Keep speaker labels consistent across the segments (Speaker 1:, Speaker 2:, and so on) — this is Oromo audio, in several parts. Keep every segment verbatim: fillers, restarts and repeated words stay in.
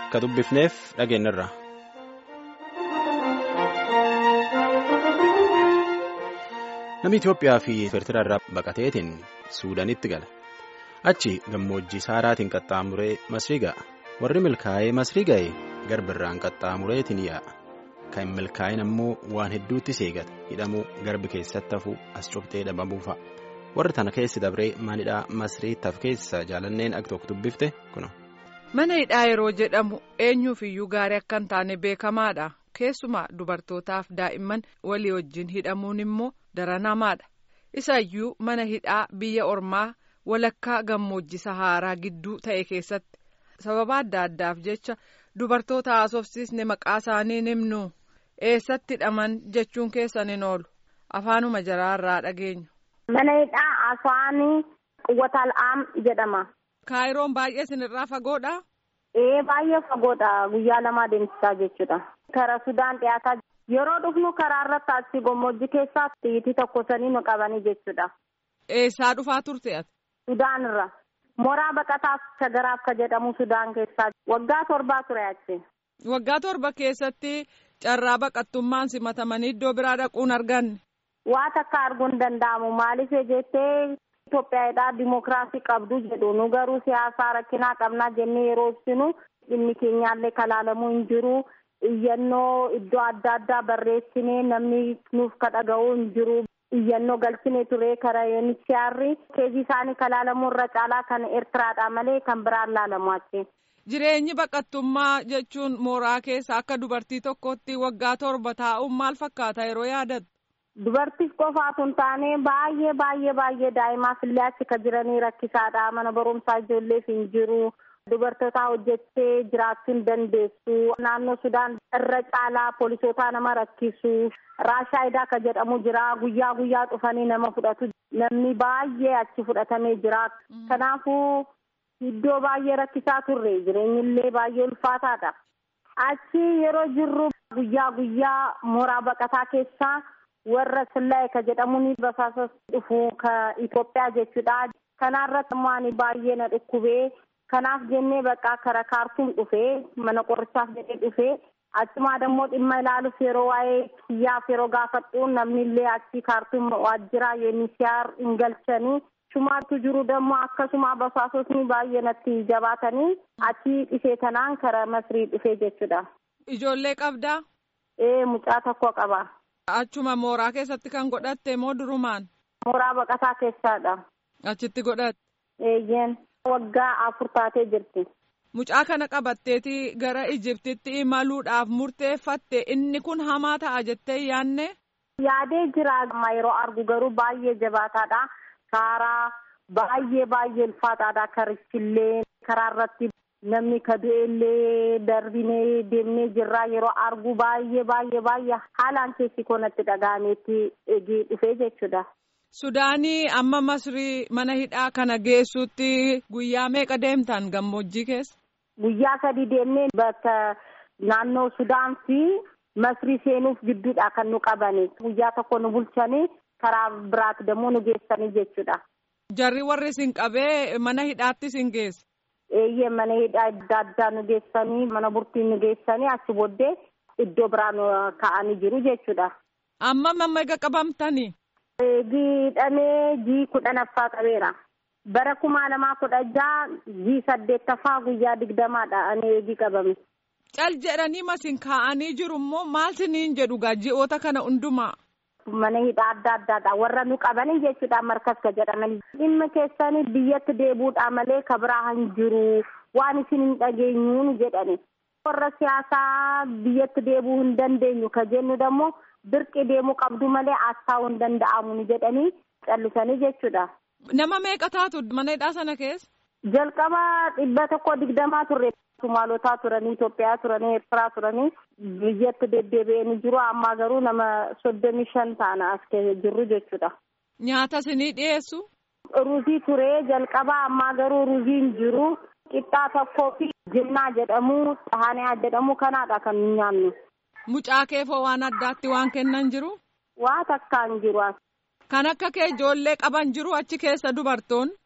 Speaker 1: ka dubbifneef dhageenyarra. Namni Itoophiyaa fi Eertiraa irraa baqateetiin Suudaanitti gala. Achi gammoojjii Saaraatiin qaxxaamuree Masrii ga'a. Warri milkaa'ee Masrii ga'e garbirraan qaxxaamureetiin yaa'a. Kan milkaa'in ammoo waan hedduutti seegata. Hidhamuu garbi keessatti hafuu as cuftee dhabamuu fa'a. Warri tana keessi dabree manidhaa Masrii taf keessa jaalanneen akka tokko dubbifte kuna.
Speaker 2: Mana hidhaa yeroo jedhamu eenyuuf iyyuu gaarii akka hin taane beekamaadha. Keessumaa dubartootaaf daa'imman walii wajjin hidhamuun immoo daranamaadha. Isaayyuu mana hidhaa biyya ormaa walakkaa gammoojjii Sahaaraa gidduu ta'e keessatti sababa adda addaaf jecha dubartoota haasofsiisne maqaa isaanii himnu eessatti hidhaman jechuun keessan hin oolu. Afaanuma jaraarraa dhageenya.
Speaker 3: Mana hidhaa afaanii Quwwatal Aam jedhama.
Speaker 2: Kaayiroon baay'ee sinirraa fagoodha?
Speaker 3: Ee baay'ee fagoodha. Guyyaa lama deemsisaa jechuudha. Karaa Sudaan dhiyaataa yeroo dhufnu karaa irratti asii gammoojjii keessaa xiyyitii tokko sanii nu qabanii jechuudha.
Speaker 2: Eessaa dhufaa turte ati?
Speaker 3: Sudaan irra. Mooraa baqataaf shagaraaf ka jedhamu Sudaan keessaa waggaa torbaa ture achi.
Speaker 2: Waggaa torba keessatti carraa baqattummaan simatamanii iddoo biraa dhaquun arganne.
Speaker 3: Waa takka arguun danda'amu maaliif jettee Itoophiyaadhaa dimookiraasii qabdu jedhu nu garuu siyaasaa rakkinaa qabnaa jennee yeroo ibsinu dhimmi keenyaallee kalaalamuu hin jiru. Iyyannoo iddoo adda addaa barreessinee namni nuuf kadhaga'uu hin jiru. Iyyannoo galchinee ture karaa Yuunichaarri keejii isaanii kalaalamuu irra caalaa kan Eertiraadhaa malee kan biraan laalamu achi.
Speaker 2: Jireenyi baqattummaa jechuun mooraa keessa akka dubartii tokkotti waggaa torba taa'uun maal fakkaata yeroo yaadattu?
Speaker 3: Dubartiif qofaatu hin taane baay'ee baay'ee baay'ee daa'imaaf illee achi ka jiranii rakkisaadha. Mana barumsaa ijoolleef hin jiru. Dubartoota hojjettee jiraachuu hin dandeessu. Naannoo Sudaan irra caalaa poolisootaa nama rakkisu. Raashaayidaa ka jedhamu jira. Guyyaa guyyaa dhufanii nama fudhatu. Namni baay'ee achi fudhatamee jira. Kanaafuu iddoo baay'ee rakkisaa turre. Jireenyi illee baay'ee ulfaataadha. Achi yeroo jirru guyyaa guyyaa mooraa baqataa keessaa warra Sillaayee ka jedhamuun basaasas dhufu ka Itoophiyaa jechuudha. Kanaarratti immoo baay'ee na dhukkubee. Kanaaf jennee bakka karaa Kaartuum dhufee mana qorichaaf jedhee dhufee achumaa dammoo dhimma ilaaluuf yeroo waa'ee kiyyaaf yeroo gaafadhu namni illee achi Kaartuum waajjira Yuunichaar hin galchanii shumaatu jiru dammoo akkasuma basaasotni baay'ee natti jabaatanii achi dhufee tanaan karaa Masrii dhufee jechuudha.
Speaker 2: Ijoollee qabdaa?
Speaker 3: Ee mucaa tokko qaba.
Speaker 2: Achuma mooraa keessatti kan godhatte moo durumaan?
Speaker 3: Mooraa baqataa keessaadha.
Speaker 2: Achitti godhatte?
Speaker 3: Eeyyeen. Waggaa afur taatee jirti.
Speaker 2: Mucaa kana qabatteeti gara Ijiptitti imaluudhaaf murteeffatte inni kun hamaa ta'a jettee yaanne?
Speaker 3: Yaadee jira amma yeroo argu garuu baay'ee jabaataadha. Karaa baay'ee baay'ee ulfaataadha. Karichillee karaa irratti namni ka du'ellee darbinee deemnee jirra yeroo argu baay'ee baay'ee baay'ee haalaan keessi koonatti dhaga'ameetti eegee dhufee jechuudha.
Speaker 2: Sudaanii amma Masrii mana hidhaa kana geessuutti guyyaa meeqa deemtan gammoojjii keessa?
Speaker 3: Guyyaa sadii deemnee bakka naannoo Sudaan fi Masrii seenuuf gidduudha kan nu qabani. Guyyaa tokko nu bulchanii karaa biraatti deemuu nu geessanii jechuudha.
Speaker 2: Jarri warri isin qabee mana hidhaatti isin geesse?
Speaker 3: Eeyyee mana hidhaa adda addaa nu geessanii mana burtii nu geessanii achi booddee iddoo biraa nu kaa'anii jiru jechuudha.
Speaker 2: Amma mamma eega qabamtanii?
Speaker 3: Giidhamee jii kudhanaffaa qabeera. Bara kuma lamaa kudha jaha jii saddeettaffaa guyyaa digdamaadha ani eegii qabame.
Speaker 2: Cal jedhanii masin kaa'anii jiru immoo maal siniin jedhu ji'oota kana hundumaa?
Speaker 3: Mana hidhaa adda addaadha warra nu qabanii jechuudha markas ka jedhaman. Dhimma keessanii biyyatti deebuudha malee ka biraa hin jiru waan isin hin dhageenyuun jedhani. Warra siyaasaa biyyatti deebuu hin dandeenyu ka jennu dammoo. Dirqi deemuu qabdu malee astaa'uu hin danda'amu jedhanii callisanii jechuudha.
Speaker 2: Nama meeqa taatu mana hidhaa sana keessa?
Speaker 3: Jalqaba dhibba tokko digdamaa turre. Sumaalotaa turanii, Itoophiyaa turanii, Eertiraa turanii biyyatti deddeebi'anii jiru. Amma garuu nama soddomii shan taana as jirru jechuudha.
Speaker 2: Nyaata isinii dhiyeessu?
Speaker 3: Ruuzii turee jalqaba amma garuu ruuziin jiru. Qixxaa tokkoo fi jinnaa jedhamu, xahaaniyaa jedhamu kanaadha kan nyaannu.
Speaker 2: Mucaa keefoo waan addaatti waan kennan jiru?
Speaker 3: Waa takkaan jiru.
Speaker 2: Kan akka kee ijoollee qaban jiru achi keessa dubartoonni?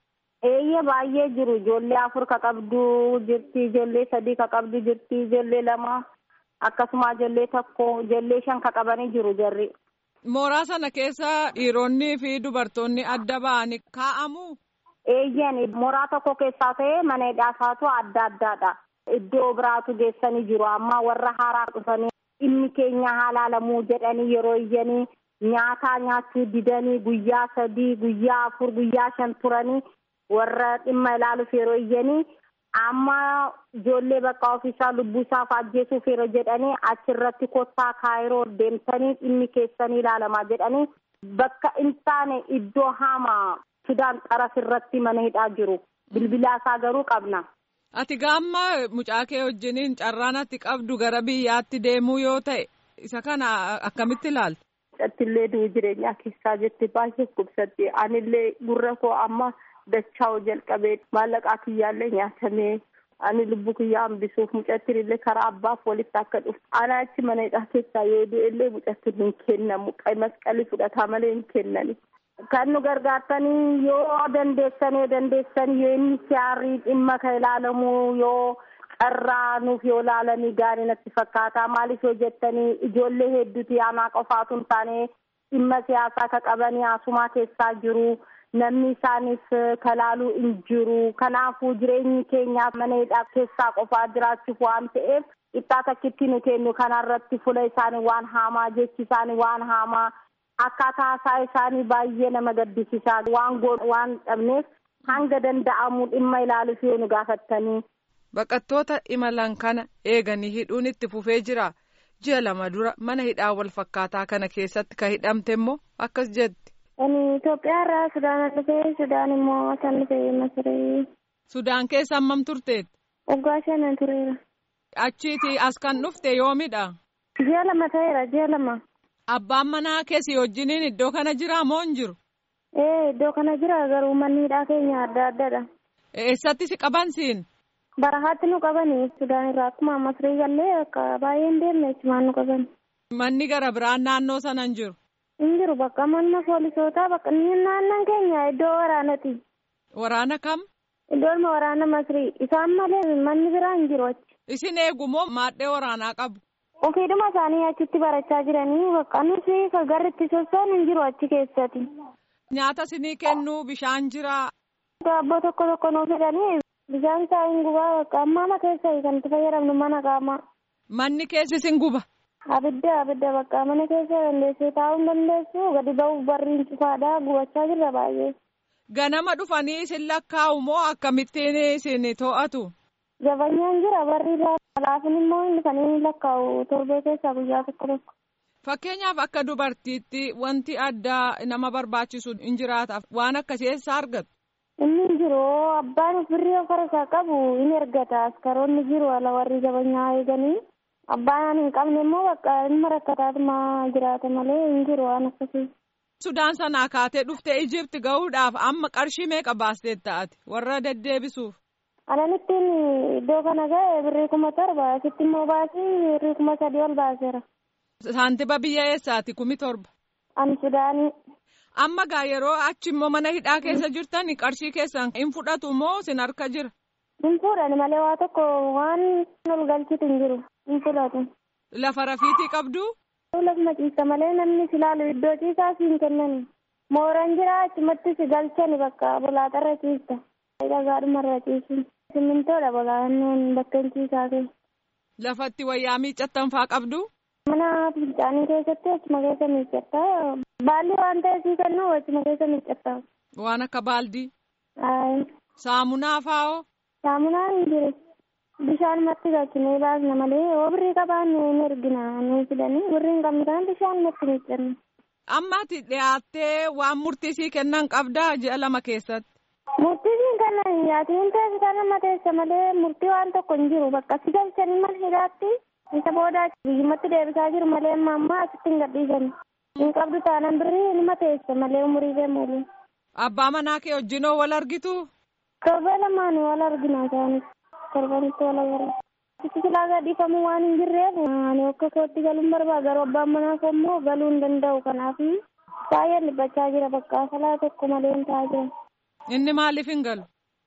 Speaker 3: Eeyyee baay'ee jiru. Ijoollee afur ka qabdu jirti, ijoollee sadii ka qabdu jirti, ijoollee lama akkasuma ijoollee tokko, ijoollee shan ka qabanii jiru jarri.
Speaker 2: Mooraa sana keessa dhiironni fi dubartoonni adda ba'anii kaa'amu?
Speaker 3: Eeyyeen mooraa tokko keessaa ta'ee mana hidhaasaatu adda addaadha. Iddoo biraatu geessanii jiru. Amma warra haaraa dhufanii dhimmi keenya halaalamu jedhanii yeroo iyyanii nyaataa nyaachuu didanii guyyaa sadii, guyyaa afur, guyyaa shan turanii warra dhimma ilaaluuf yeroo iyyanii amma ijoollee bakka ofiisaa lubbuu isaaf ajjeesuuf yeroo jedhanii achirratti kottaa kaayiroo deemtanii dhimmi keessanii ilaalamaa jedhanii bakka hin taane iddoo hamaa Sudaan xaras irratti mana hidhaa jiru. Bilbilaasaa garuu qabna.
Speaker 2: Ati gaamma mucaa kee wajjiniin carraan ati qabdu gara biyyaatti deemuu yoo ta'e isa kana akkamitti ilaalta?
Speaker 3: Attillee du'u jireenyaa keessaa jetti baay'ee gubsatti. Anillee gurra koo amma dachaa'u jalqabee maallaqaa kiyyaallee nyaatamee ani lubbuu kiyyaa hambisuuf mucattiin illee karaa abbaaf walitti akka dhufu. Ana achi mana hidhaa keessaa yoo du'e illee mucattiin hin kennamu. Qayi masqalii fudhataa malee hin kennani. Kan nu gargaartanii yoo dandeessan yoo dandeessan yoo inni siyaarii dhimma kan ilaalamu yoo carraa nuuf yoo ilaalanii gaarii natti fakkaata. Maaliif yoo jettanii ijoollee hedduuti aanaa qofaatu hin taane dhimma siyaasaa ka qabanii asumaa keessaa jiru. Namni isaaniif kalaaluu hin jiru. Kanaafuu jireenyi keenya mana hidhaa keessaa qofaa jiraachuuf waan ta'eef ixaa takkitti nu kennu kanarratti fuula isaanii waan haamaa jechi isaanii waan haamaa. Akkaataa haasaa isaanii baay'ee nama gaddisiisaa waan goon waan dhabneef hanga danda'amu dhimma ilaaluuf yoo nu gaafattanii.
Speaker 2: Baqattoota imalan kana eeganii hidhuun itti fufee jira. Ji'a lama dura mana hidhaa wal fakkaataa kana keessatti ka hidhamte immoo akkas jetti.
Speaker 4: Ani Itoophiyaa irraa Sudaan dhufee Sudaan immoo kan dhufee Masrii.
Speaker 2: Sudaan keessa hammam turteetti?
Speaker 4: Waggaa shanan tureera.
Speaker 2: Achiiti as kan dhufte yoomidha?
Speaker 4: Ji'a lama ta'eera ji'a lama.
Speaker 2: Abbaan manaa keessi wajjiniin iddoo kana jira moo hin jiru?
Speaker 4: Ee iddoo kana jira garuu manni hidhaa keenya adda addadha.
Speaker 2: Eessatti si qaban siin?
Speaker 4: Barahaatti nu qabanii Sudaan irraa akkuma Masrii gallee akka baay'een deemne cimaan nu qaban.
Speaker 2: Manni gara biraan naannoo sana hin jiru?
Speaker 4: Hin jiru bakka manna poolisootaa bakka naannan keenya iddoo waraanaati.
Speaker 2: Waraana kam?
Speaker 4: Iddoon waraana Masrii isaan malee manni biraa hin jiru achi.
Speaker 2: Isin eegu moo maadhee waraanaa qabu?
Speaker 4: Ofiidhuma isaanii achitti barachaa jiranii bakka nuti ka garritti sosoon hin jiru achi keessatti.
Speaker 2: Nyaata isinii kennu bishaan jira.
Speaker 4: Daabboo tokko tokko nuu fidanii bishaan isaa hin gubaa bakka amma keessa kan itti fayyadamnu mana qaamaa.
Speaker 2: Manni keessi isin guba?
Speaker 4: Abidda abidda bakka mana keessa dandeessee taa'uu hin dandeessu gadi ba'uuf barriin cufaadhaa gubachaa jirra baay'ee.
Speaker 2: Ganama dhufanii isin lakkaa'u moo akkamittiin isin to'atu?
Speaker 4: Jabanyaan jira barri laafin immoo inni kan inni lakkaa'u torbee keessaa guyyaa tokko tokko.
Speaker 2: Fakkeenyaaf akka dubartiitti wanti addaa nama barbaachisu hin jiraataaf waan akkasii eessaa argatu?
Speaker 4: Inni hin jiru abbaan birrii of harkaa qabu hin ergata askaroonni jiru ala warri jabanyaa eeganii. Abbaan hin qabne immoo bakka inni rakkataatuma jiraata malee hin jiru waan akkasii.
Speaker 2: Sudaan sanaa kaatee dhuftee Ijipti gahuudhaaf amma qarshii meeqa baastee ta'ati warra deddeebisuuf?
Speaker 4: Ananittiin iddoo kana ga'e birrii kuma torba asitti immoo baasii birrii kuma sadii ol baaseera.
Speaker 2: Saantiba biyya eessaati kumi torba?
Speaker 4: Ani Sudaanii.
Speaker 2: Amma gaa yeroo achi immoo mana hidhaa keessa jirtan qarshii keessan hin fudhatu moo sin harka jira?
Speaker 4: Hin fuudhan malee waa tokko waan ol galchitu hin jiru. Hin fudhatu.
Speaker 2: Lafa rafiitii qabdu?
Speaker 4: Lafuma ciisa malee namni si ilaalu iddoo ciisaa si hin kennani. Mooraan jira achumatti si galchani bakka bolaaxarra ciista. Dhagaadhuma irra ciisu. Simmintoodha bolaan bakka hin ciisaa ta'e.
Speaker 2: Lafatti wayyaa miiccattan fa'aa qabdu?
Speaker 4: Mana fincaanii keessatti achuma keessa miiccatta. Baalli waan ta'e sii kennu achuma keessa miiccatta.
Speaker 2: Waan akka baaldii?
Speaker 4: Ayi.
Speaker 2: Saamunaa fa'oo?
Speaker 4: Saamunaa hin jiru. Bishaan matti galchinee baasna malee yoo birrii qabaan ni ergina ni fidanii birrii hin qabne kan bishaan matti miiccanna.
Speaker 2: Amma ati dhiyaattee waan murtii sii kennan qabdaa ji'a lama keessatti?
Speaker 4: Murtii siin kennan yaatiin teessisaa nama teessa malee murtii waan tokko hin jiru bakka si galchanii mana hidhaatti isa booda biyyumatti deebisaa jiru malee amma ammaa asitti hin gadhiisan. Hin qabdu taanaan birrii nima teessa malee umurii deemuuli.
Speaker 2: Abbaa manaa kee wajjinoo wal argitu?
Speaker 4: Torbee lamaan wal argina isaanis. Torbanitti wal agarra. Itti silaa gadhiifamuu waan hin jirreef ani akka kootti galuun barbaada garuu abbaan manaa koo immoo galuu hin danda'u kanaaf baay'een dhiphachaa jira bakka salaa tokko malee hin taa'aa jira.
Speaker 2: Inni maaliif hin galu?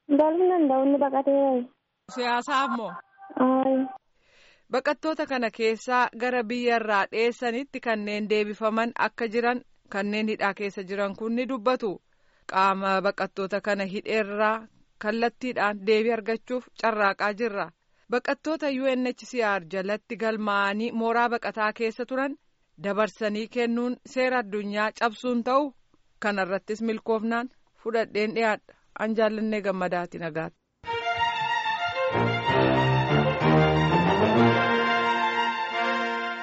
Speaker 4: Galuu danda'u inni baqatee.
Speaker 2: Siyaasaaf moo?
Speaker 4: Ayi.
Speaker 2: Baqattoota kana keessaa gara biyya irraa dheessanitti kanneen deebifaman akka jiran kanneen hidhaa keessa jiran kun ni dubbatu. Qaama baqattoota kana hidheerraa kallattiidhaan deebii argachuuf carraaqaa jirra. Baqattoota U N H C R jalatti galmaa'anii mooraa baqataa keessa turan dabarsanii kennuun seera addunyaa cabsuun ta'u kanarrattis milkoofnaan fudhadheen dhiyaadha. An jaallannee Gammadaati nagaatti.